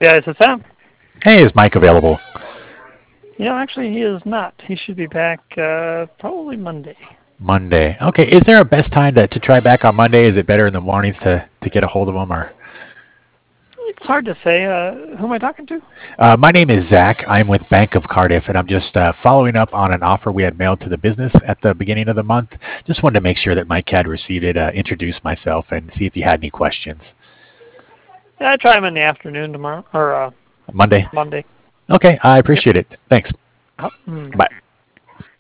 Yeah, is it Sam? Hey, is Mike available? Actually, he is not. He should be back probably Monday. Monday. Okay, is there a best time to try back on Monday? Is it better in the mornings to get a hold of him? Or It's hard to say. Who am I talking to? My name is Zach. I'm with Bank of Cardiff, and I'm just following up on an offer we had mailed to the business at the beginning of the month. Just wanted to make sure that Mike had received it, introduce myself, and see if you had any questions. Yeah, I try him in the afternoon tomorrow or Monday? Monday. Okay, I Yep. appreciate it. Thanks. Oh, Bye.